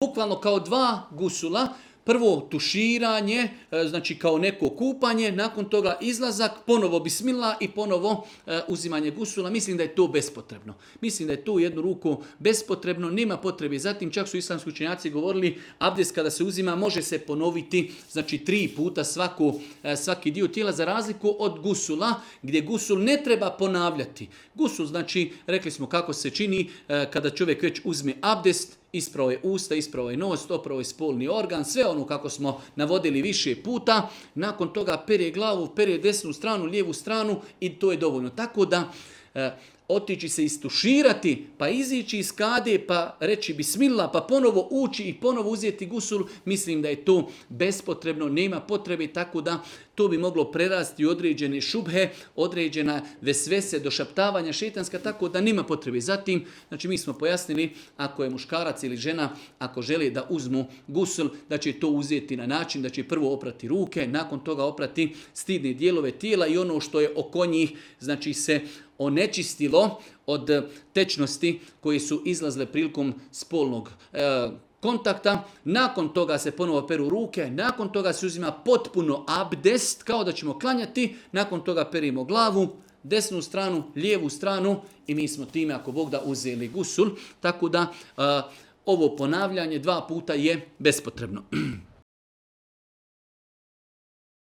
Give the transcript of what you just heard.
bukvalno kao dva gusula. Prvo tuširanje, znači kao neko kupanje, nakon toga izlazak, ponovo bismillah i ponovo uzimanje gusula. Mislim da je to bespotrebno. Mislim da je to u jednu ruku bespotrebno, nema potrebe. Zatim čak su islamski učenjaci govorili, abdest kada se uzima može se ponoviti, znači 3 puta svaki dio tijela, za razliku od gusula, gdje gusul ne treba ponavljati. Gusul, znači, rekli smo kako se čini kada čovjek već uzme abdest, ispravo je usta, ispravo je nos, opravo je spolni organ, sve ono kako smo navodili više puta. Nakon toga pere glavu, pere desnu stranu, lijevu stranu i to je dovoljno. Tako da otići se istuširati, pa izići iz kade, pa reći bismillah, pa ponovo ući i ponovo uzeti gusul, mislim da je to bespotrebno, nema potrebe, tako da to bi moglo prerasti u određene šubhe, određena vesvese, došaptavanja šetanska, tako da nema potrebe. Zatim, znači mi smo pojasnili, ako je muškarac ili žena, ako želi da uzmu gusul, da će to uzeti na način da će prvo oprati ruke, nakon toga oprati stidne dijelove tijela i ono što je oko njih, znači se onečistilo od tečnosti koje su izlazle prilikom spolnog kontakta. Nakon toga se ponovo peru ruke, nakon toga se uzima potpuno abdest, kao da ćemo klanjati, nakon toga perimo glavu, desnu stranu, lijevu stranu i mi smo time, ako Bog da, uzeli gusul. Tako da ovo ponavljanje 2 puta je bespotrebno.